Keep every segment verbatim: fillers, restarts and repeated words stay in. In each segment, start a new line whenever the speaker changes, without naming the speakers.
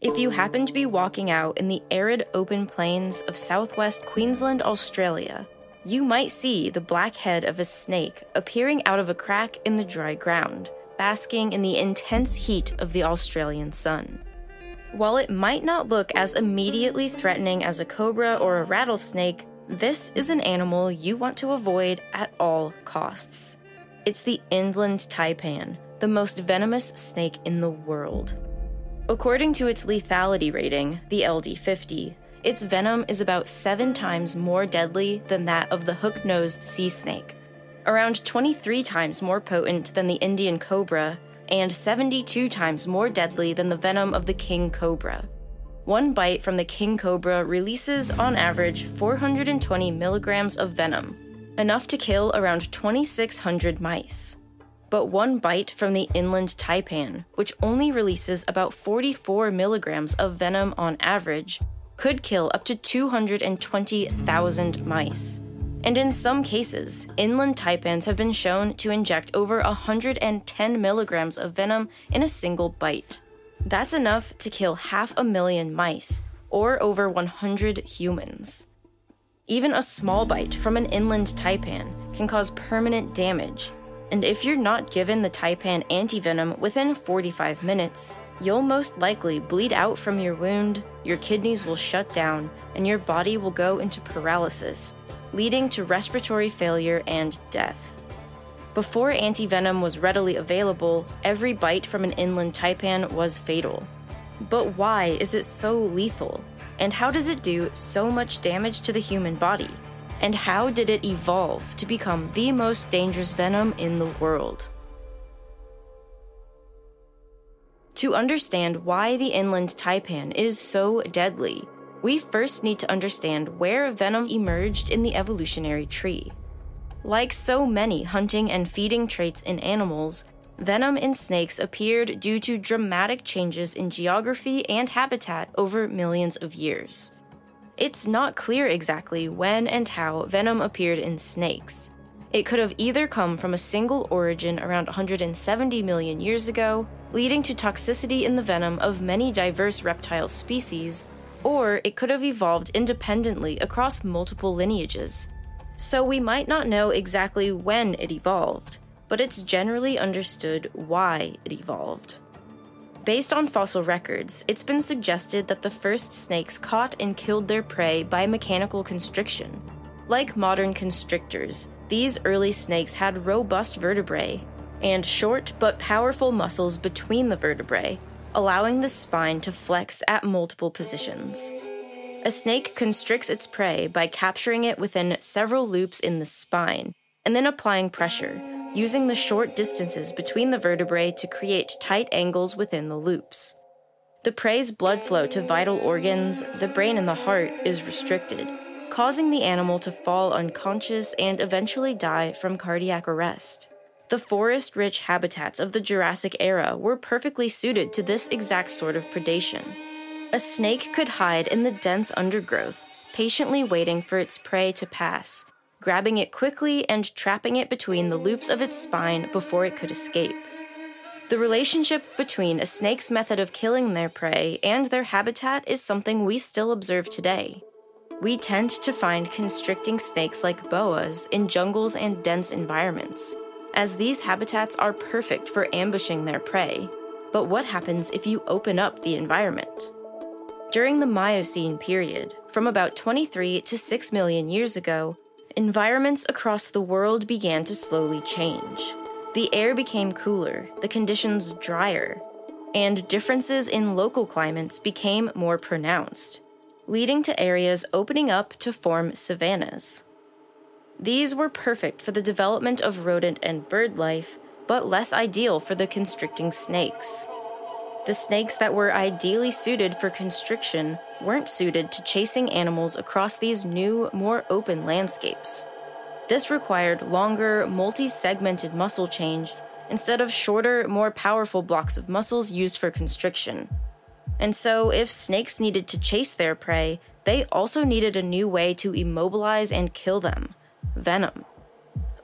If you happen to be walking out in the arid open plains of southwest Queensland, Australia, you might see the black head of a snake appearing out of a crack in the dry ground, basking in the intense heat of the Australian sun. While it might not look as immediately threatening as a cobra or a rattlesnake, this is an animal you want to avoid at all costs. It's the inland taipan, the most venomous snake in the world. According to its lethality rating, the L D fifty, its venom is about seven times more deadly than that of the hook-nosed sea snake, around twenty-three times more potent than the Indian cobra, and seventy-two times more deadly than the venom of the king cobra. One bite from the king cobra releases, on average, four hundred twenty milligrams of venom, enough to kill around twenty-six hundred mice. But one bite from the inland taipan, which only releases about forty-four milligrams of venom on average, could kill up to two hundred twenty thousand mice. And in some cases, inland taipans have been shown to inject over one hundred ten milligrams of venom in a single bite. That's enough to kill half a million mice, or over one hundred humans. Even a small bite from an inland taipan can cause permanent damage, and if you're not given the taipan antivenom within forty-five minutes, you'll most likely bleed out from your wound, your kidneys will shut down, and your body will go into paralysis, leading to respiratory failure and death. Before antivenom was readily available, every bite from an inland taipan was fatal. But why is it so lethal? And how does it do so much damage to the human body? And how did it evolve to become the most dangerous venom in the world? To understand why the inland taipan is so deadly, we first need to understand where venom emerged in the evolutionary tree. Like so many hunting and feeding traits in animals, venom in snakes appeared due to dramatic changes in geography and habitat over millions of years. It's not clear exactly when and how venom appeared in snakes. It could have either come from a single origin around one hundred seventy million years ago, leading to toxicity in the venom of many diverse reptile species, or it could have evolved independently across multiple lineages. So we might not know exactly when it evolved, but it's generally understood why it evolved. Based on fossil records, it's been suggested that the first snakes caught and killed their prey by mechanical constriction. Like modern constrictors, these early snakes had robust vertebrae and short but powerful muscles between the vertebrae, allowing the spine to flex at multiple positions. A snake constricts its prey by capturing it within several loops in the spine, and then applying pressure, using the short distances between the vertebrae to create tight angles within the loops. The prey's blood flow to vital organs, the brain and the heart, is restricted, causing the animal to fall unconscious and eventually die from cardiac arrest. The forest-rich habitats of the Jurassic era were perfectly suited to this exact sort of predation. A snake could hide in the dense undergrowth, patiently waiting for its prey to pass, grabbing it quickly and trapping it between the loops of its spine before it could escape. The relationship between a snake's method of killing their prey and their habitat is something we still observe today. We tend to find constricting snakes like boas in jungles and dense environments, as these habitats are perfect for ambushing their prey. But what happens if you open up the environment? During the Miocene period, from about twenty-three to six million years ago, environments across the world began to slowly change. The air became cooler, the conditions drier, and differences in local climates became more pronounced, leading to areas opening up to form savannas. These were perfect for the development of rodent and bird life, but less ideal for the constricting snakes. The snakes that were ideally suited for constriction weren't suited to chasing animals across these new, more open landscapes. This required longer, multi-segmented muscle chains instead of shorter, more powerful blocks of muscles used for constriction. And so, if snakes needed to chase their prey, they also needed a new way to immobilize and kill them: venom.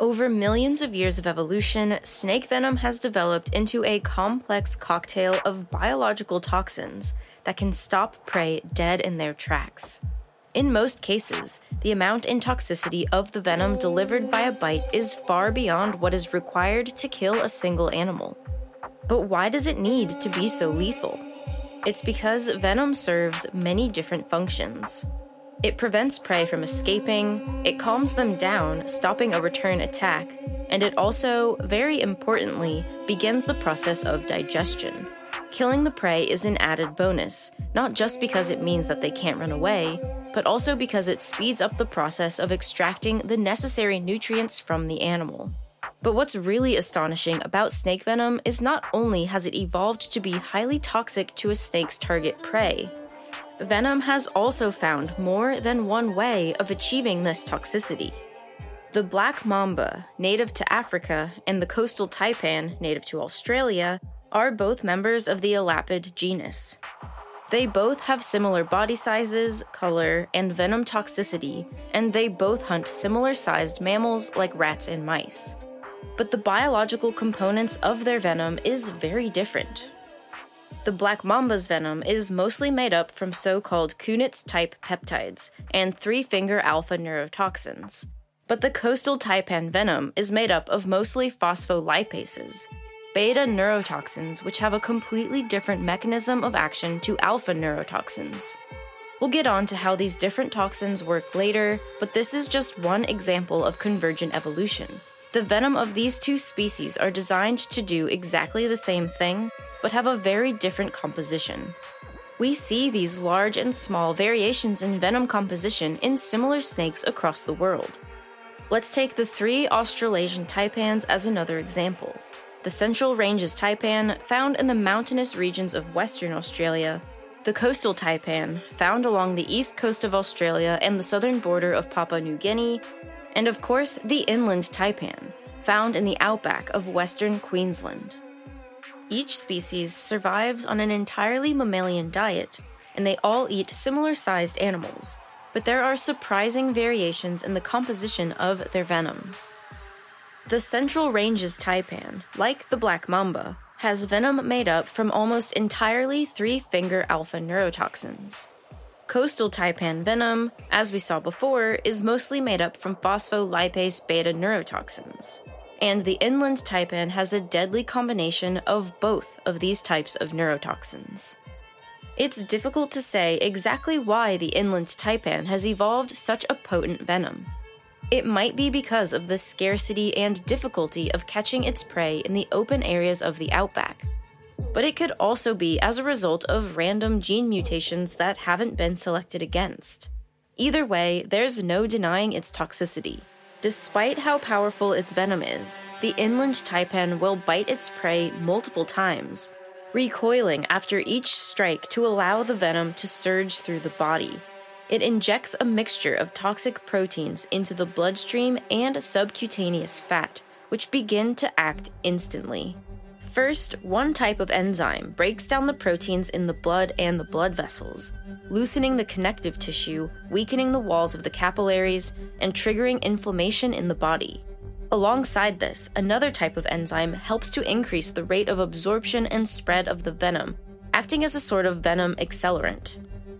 Over millions of years of evolution, snake venom has developed into a complex cocktail of biological toxins that can stop prey dead in their tracks. In most cases, the amount and toxicity of the venom delivered by a bite is far beyond what is required to kill a single animal. But why does it need to be so lethal? It's because venom serves many different functions. It prevents prey from escaping, it calms them down, stopping a return attack, and it also, very importantly, begins the process of digestion. Killing the prey is an added bonus, not just because it means that they can't run away, but also because it speeds up the process of extracting the necessary nutrients from the animal. But what's really astonishing about snake venom is not only has it evolved to be highly toxic to a snake's target prey, venom has also found more than one way of achieving this toxicity. The black mamba, native to Africa, and the coastal taipan, native to Australia, are both members of the elapid genus. They both have similar body sizes, color, and venom toxicity, and they both hunt similar-sized mammals like rats and mice. But the biological components of their venom is very different. The black mamba's venom is mostly made up from so-called Kunitz-type peptides and three-finger alpha neurotoxins. But the coastal taipan venom is made up of mostly phospholipases, beta neurotoxins which have a completely different mechanism of action to alpha neurotoxins. We'll get on to how these different toxins work later, but this is just one example of convergent evolution. The venom of these two species are designed to do exactly the same thing, but have a very different composition. We see these large and small variations in venom composition in similar snakes across the world. Let's take the three Australasian taipans as another example. The Central Ranges taipan, found in the mountainous regions of Western Australia, the coastal taipan, found along the east coast of Australia and the southern border of Papua New Guinea, and of course the inland taipan, found in the outback of Western Queensland. Each species survives on an entirely mammalian diet, and they all eat similar-sized animals, but there are surprising variations in the composition of their venoms. The Central Ranges taipan, like the black mamba, has venom made up from almost entirely three-finger alpha neurotoxins. Coastal taipan venom, as we saw before, is mostly made up from phospholipase beta neurotoxins. And the inland taipan has a deadly combination of both of these types of neurotoxins. It's difficult to say exactly why the inland taipan has evolved such a potent venom. It might be because of the scarcity and difficulty of catching its prey in the open areas of the outback, but it could also be as a result of random gene mutations that haven't been selected against. Either way, there's no denying its toxicity. Despite how powerful its venom is, the inland taipan will bite its prey multiple times, recoiling after each strike to allow the venom to surge through the body. It injects a mixture of toxic proteins into the bloodstream and subcutaneous fat, which begin to act instantly. First, one type of enzyme breaks down the proteins in the blood and the blood vessels, loosening the connective tissue, weakening the walls of the capillaries, and triggering inflammation in the body. Alongside this, another type of enzyme helps to increase the rate of absorption and spread of the venom, acting as a sort of venom accelerant.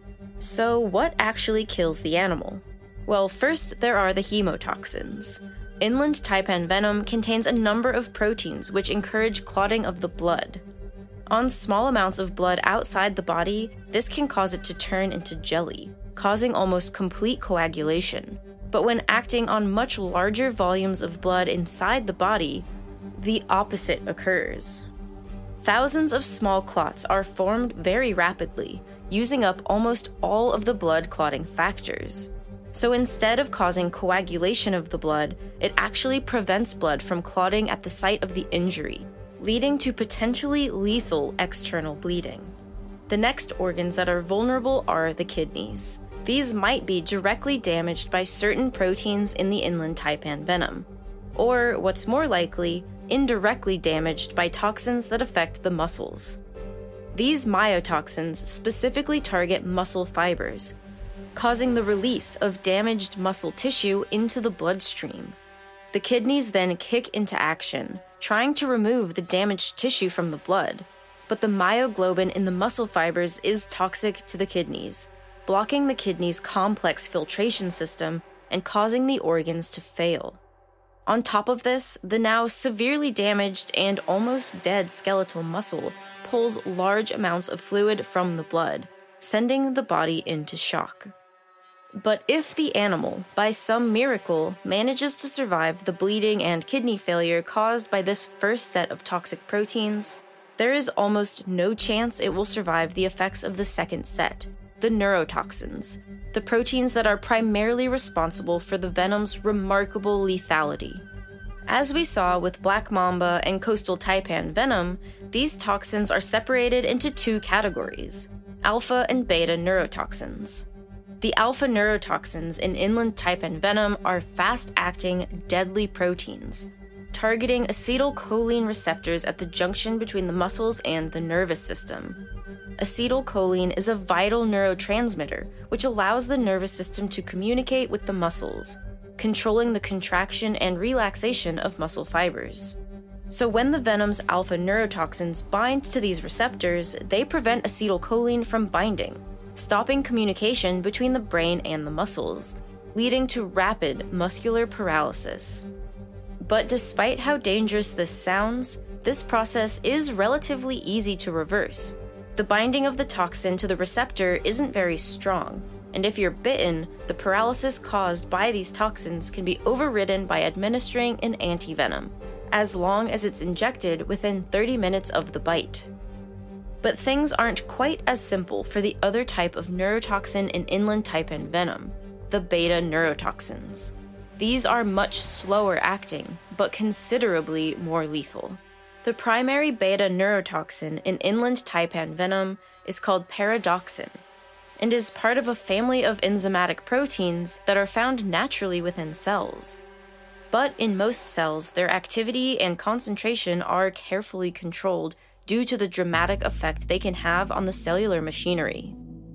So, what actually kills the animal? Well, first there are the hemotoxins. Inland taipan venom contains a number of proteins which encourage clotting of the blood. On small amounts of blood outside the body, this can cause it to turn into jelly, causing almost complete coagulation. But when acting on much larger volumes of blood inside the body, the opposite occurs. Thousands of small clots are formed very rapidly, using up almost all of the blood clotting factors. So instead of causing coagulation of the blood, it actually prevents blood from clotting at the site of the injury, leading to potentially lethal external bleeding. The next organs that are vulnerable are the kidneys. These might be directly damaged by certain proteins in the inland taipan venom, or, what's more likely, indirectly damaged by toxins that affect the muscles. These myotoxins specifically target muscle fibers, causing the release of damaged muscle tissue into the bloodstream. The kidneys then kick into action, trying to remove the damaged tissue from the blood. But the myoglobin in the muscle fibers is toxic to the kidneys, blocking the kidney's complex filtration system and causing the organs to fail. On top of this, the now severely damaged and almost dead skeletal muscle pulls large amounts of fluid from the blood, sending the body into shock. But if the animal, by some miracle, manages to survive the bleeding and kidney failure caused by this first set of toxic proteins, there is almost no chance it will survive the effects of the second set, the neurotoxins, the proteins that are primarily responsible for the venom's remarkable lethality. As we saw with black mamba and coastal taipan venom, these toxins are separated into two categories, alpha and beta neurotoxins. The alpha neurotoxins in inland taipan venom are fast-acting, deadly proteins, targeting acetylcholine receptors at the junction between the muscles and the nervous system. Acetylcholine is a vital neurotransmitter, which allows the nervous system to communicate with the muscles, controlling the contraction and relaxation of muscle fibers. So when the venom's alpha neurotoxins bind to these receptors, they prevent acetylcholine from binding, stopping communication between the brain and the muscles, leading to rapid muscular paralysis. But despite how dangerous this sounds, this process is relatively easy to reverse. The binding of the toxin to the receptor isn't very strong, and if you're bitten, the paralysis caused by these toxins can be overridden by administering an antivenom, as long as it's injected within thirty minutes of the bite. But things aren't quite as simple for the other type of neurotoxin in inland taipan venom, the beta neurotoxins. These are much slower acting, but considerably more lethal. The primary beta neurotoxin in inland taipan venom is called paradoxin, and is part of a family of enzymatic proteins that are found naturally within cells. But in most cells, their activity and concentration are carefully controlled due to the dramatic effect they can have on the cellular machinery.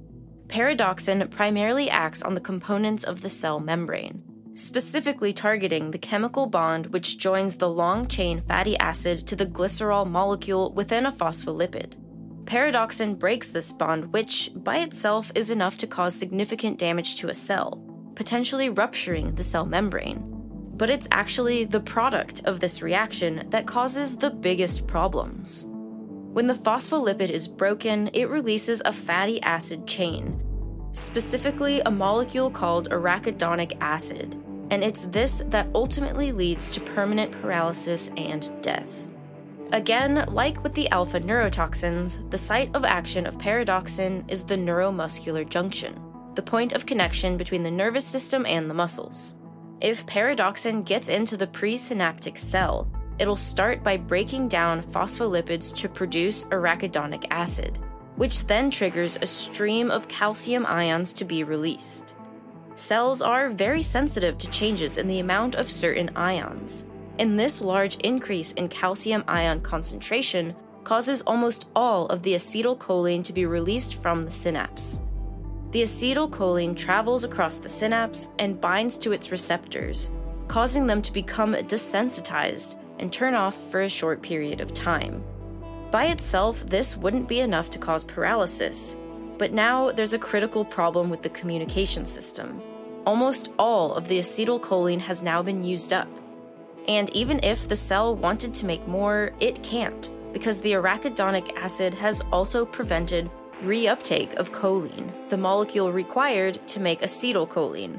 Paradoxin primarily acts on the components of the cell membrane, specifically targeting the chemical bond which joins the long-chain fatty acid to the glycerol molecule within a phospholipid. Paradoxin breaks this bond, which, by itself, is enough to cause significant damage to a cell, potentially rupturing the cell membrane. But it's actually the product of this reaction that causes the biggest problems. When the phospholipid is broken, it releases a fatty acid chain, specifically a molecule called arachidonic acid, and it's this that ultimately leads to permanent paralysis and death. Again, like with the alpha neurotoxins, the site of action of paradoxin is the neuromuscular junction, the point of connection between the nervous system and the muscles. If paradoxin gets into the presynaptic cell, it'll start by breaking down phospholipids to produce arachidonic acid, which then triggers a stream of calcium ions to be released. Cells are very sensitive to changes in the amount of certain ions, and this large increase in calcium ion concentration causes almost all of the acetylcholine to be released from the synapse. The acetylcholine travels across the synapse and binds to its receptors, causing them to become desensitized and turn off for a short period of time. By itself, this wouldn't be enough to cause paralysis, but now there's a critical problem with the communication system. Almost all of the acetylcholine has now been used up, and even if the cell wanted to make more, it can't, because the arachidonic acid has also prevented reuptake of choline, the molecule required to make acetylcholine.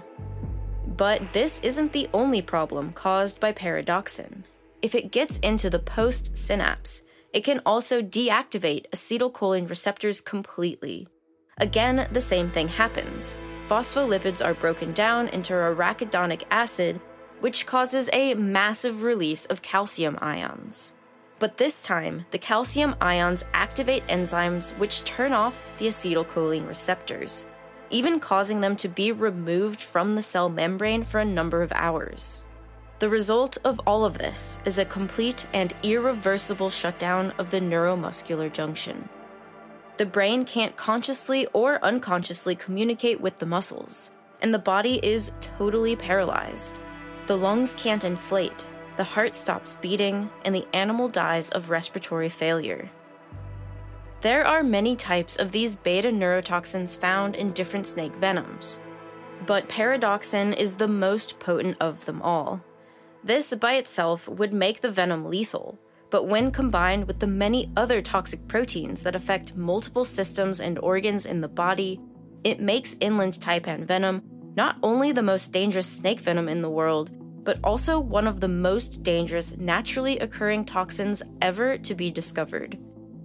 But this isn't the only problem caused by paradoxin. If it gets into the post-synapse, it can also deactivate acetylcholine receptors completely. Again, the same thing happens. Phospholipids are broken down into arachidonic acid, which causes a massive release of calcium ions. But this time, the calcium ions activate enzymes which turn off the acetylcholine receptors, even causing them to be removed from the cell membrane for a number of hours. The result of all of this is a complete and irreversible shutdown of the neuromuscular junction. The brain can't consciously or unconsciously communicate with the muscles, and the body is totally paralyzed. the lungs can't inflate, the heart stops beating, and the animal dies of respiratory failure. There are many types of these beta neurotoxins found in different snake venoms, but paradoxin is the most potent of them all. This by itself would make the venom lethal, but when combined with the many other toxic proteins that affect multiple systems and organs in the body, it makes inland taipan venom not only the most dangerous snake venom in the world, but also one of the most dangerous naturally occurring toxins ever to be discovered.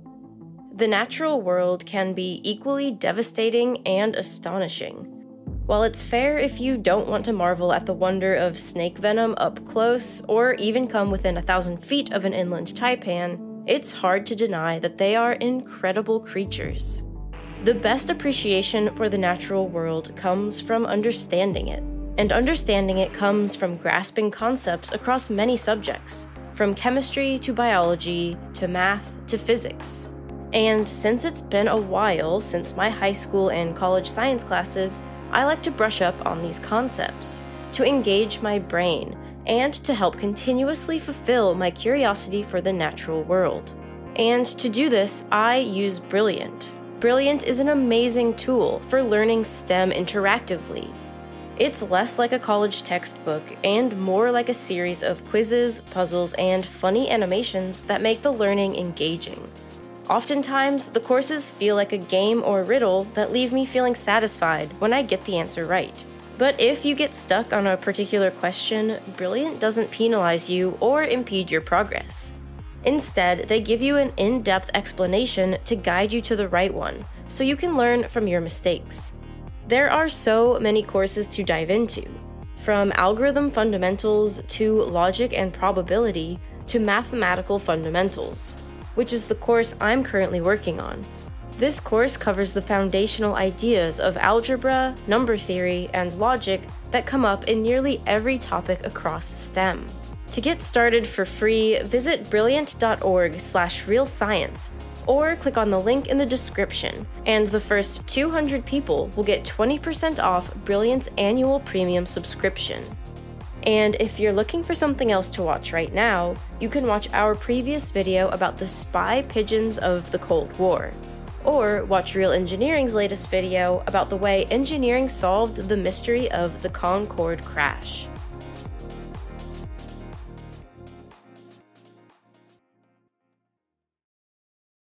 The natural world can be equally devastating and astonishing. While it's fair if you don't want to marvel at the wonder of snake venom up close, or even come within a thousand feet of an inland taipan, it's hard to deny that they are incredible creatures. The best appreciation for the natural world comes from understanding it, and understanding it comes from grasping concepts across many subjects, from chemistry to biology to math to physics. And since it's been a while since my high school and college science classes, I like to brush up on these concepts, to engage my brain, and to help continuously fulfill my curiosity for the natural world. And to do this, I use Brilliant. Brilliant is an amazing tool for learning STEM interactively. It's less like a college textbook and more like a series of quizzes, puzzles, and funny animations that make the learning engaging. Oftentimes, the courses feel like a game or riddle that leave me feeling satisfied when I get the answer right. But if you get stuck on a particular question, Brilliant doesn't penalize you or impede your progress. Instead, they give you an in-depth explanation to guide you to the right one, so you can learn from your mistakes. There are so many courses to dive into, from algorithm fundamentals to logic and probability to mathematical fundamentals, which is the course I'm currently working on. This course covers the foundational ideas of algebra, number theory, and logic that come up in nearly every topic across STEM. To get started for free, visit brilliant dot org slash real science, or click on the link in the description, and the first two hundred people will get twenty percent off Brilliant's annual premium subscription. And if you're looking for something else to watch right now, you can watch our previous video about the spy pigeons of the Cold War. Or watch Real Engineering's latest video about the way engineering solved the mystery of the Concorde crash.